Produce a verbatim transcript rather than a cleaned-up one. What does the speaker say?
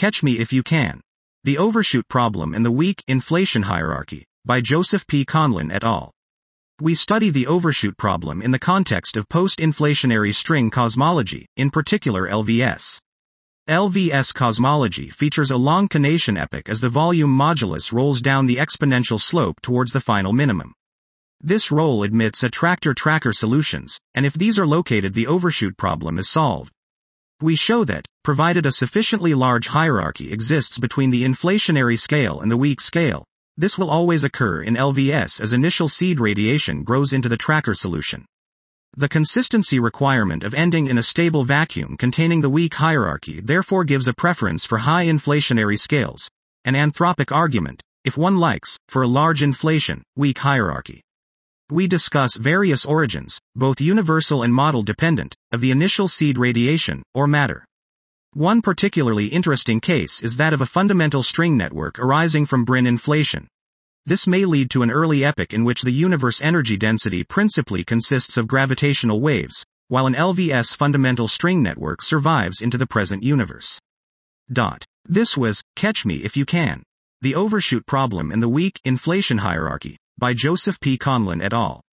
Catch Me If You Can. The Overshoot Problem and the Weak Inflation Hierarchy, by Joseph P. Conlin et al. We study the overshoot problem in the context of post-inflationary string cosmology, in particular L V S. L V S cosmology features a long conation epoch as the volume modulus rolls down the exponential slope towards the final minimum. This roll admits attractor-tracker solutions, and if these are located, the overshoot problem is solved. We show that, provided a sufficiently large hierarchy exists between the inflationary scale and the weak scale, this will always occur in L V S as initial seed radiation grows into the tracker solution. The consistency requirement of ending in a stable vacuum containing the weak hierarchy therefore gives a preference for high inflationary scales, an anthropic argument, if one likes, for a large inflation, weak hierarchy. We discuss various origins, both universal and model dependent, of the initial seed radiation, or matter. One particularly interesting case is that of a fundamental string network arising from Brin inflation. This may lead to an early epoch in which the universe energy density principally consists of gravitational waves, while an L V S fundamental string network survives into the present universe. Dot. This was, Catch Me If You Can. The Overshoot Problem and the Weak Inflation Hierarchy, by Joseph P. Conlin et al.